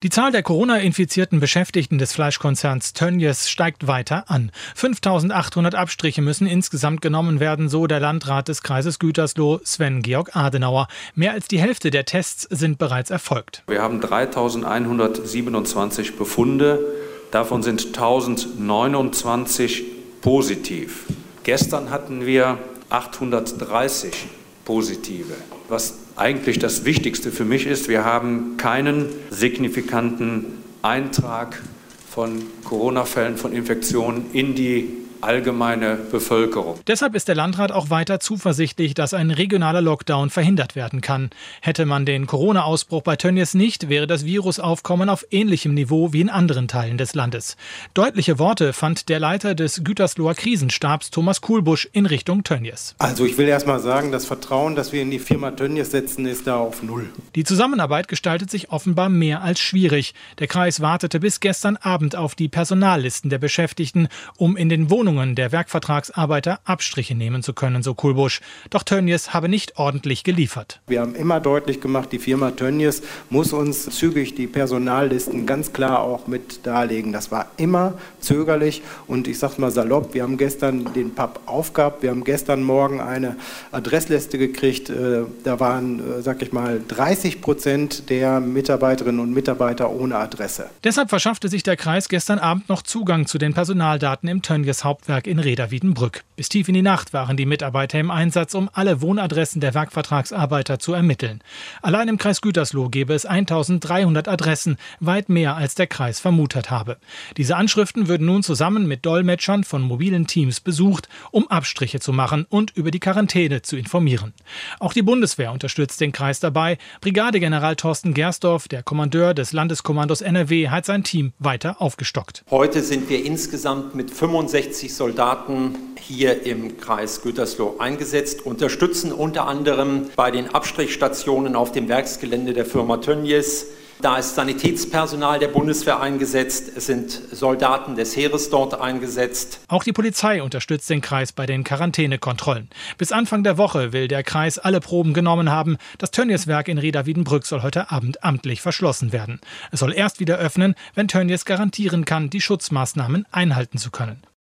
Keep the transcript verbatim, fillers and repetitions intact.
Die Zahl der Corona-infizierten Beschäftigten des Fleischkonzerns Tönnies steigt weiter an. fünftausendachthundert Abstriche müssen insgesamt genommen werden, so der Landrat des Kreises Gütersloh, Sven-Georg Adenauer. Mehr als die Hälfte der Tests sind bereits erfolgt. Wir haben dreitausendeinhundertsiebenundzwanzig Befunde, davon sind tausendneunundzwanzig positiv. Gestern hatten wir achthundertdreißig Positive. Was eigentlich das Wichtigste für mich ist, wir haben keinen signifikanten Eintrag von Corona-Fällen, von Infektionen in die allgemeine Bevölkerung. Deshalb ist der Landrat auch weiter zuversichtlich, dass ein regionaler Lockdown verhindert werden kann. Hätte man den Corona-Ausbruch bei Tönnies nicht, wäre das Virusaufkommen auf ähnlichem Niveau wie in anderen Teilen des Landes. Deutliche Worte fand der Leiter des Gütersloher Krisenstabs, Thomas Kuhlbusch, in Richtung Tönnies. Also ich will erst mal sagen, das Vertrauen, das wir in die Firma Tönnies setzen, ist da auf Null. Die Zusammenarbeit gestaltet sich offenbar mehr als schwierig. Der Kreis wartete bis gestern Abend auf die Personallisten der Beschäftigten, um in den Wohnungen der Werkvertragsarbeiter Abstriche nehmen zu können, so Kuhlbusch. Doch Tönnies habe nicht ordentlich geliefert. Wir haben immer deutlich gemacht, die Firma Tönnies muss uns zügig die Personallisten ganz klar auch mit darlegen. Das war immer zögerlich und ich sag's mal salopp, wir haben gestern den Papp aufgehabt, wir haben gestern Morgen eine Adressliste gekriegt, da waren, sag ich mal, dreißig Prozent der Mitarbeiterinnen und Mitarbeiter ohne Adresse. Deshalb verschaffte sich der Kreis gestern Abend noch Zugang zu den Personaldaten im Tönnies Hauptwerk in Rheda-Wiedenbrück. Bis tief in die Nacht waren die Mitarbeiter im Einsatz, um alle Wohnadressen der Werkvertragsarbeiter zu ermitteln. Allein im Kreis Gütersloh gäbe es eintausenddreihundert Adressen, weit mehr als der Kreis vermutet habe. Diese Anschriften würden nun zusammen mit Dolmetschern von mobilen Teams besucht, um Abstriche zu machen und über die Quarantäne zu informieren. Auch die Bundeswehr unterstützt den Kreis dabei. Brigadegeneral Thorsten Gersdorf, der Kommandeur des Landeskommandos N R W, hat sein Team weiter aufgestockt. Heute sind wir insgesamt mit fünfundsechzig Soldaten hier im Kreis Gütersloh eingesetzt, unterstützen unter anderem bei den Abstrichstationen auf dem Werksgelände der Firma Tönnies. Da ist Sanitätspersonal der Bundeswehr eingesetzt, es sind Soldaten des Heeres dort eingesetzt. Auch die Polizei unterstützt den Kreis bei den Quarantänekontrollen. Bis Anfang der Woche will der Kreis alle Proben genommen haben. Das Tönnies-Werk in Rheda-Wiedenbrück soll heute Abend amtlich verschlossen werden. Es soll erst wieder öffnen, wenn Tönnies garantieren kann, die Schutzmaßnahmen einhalten zu können.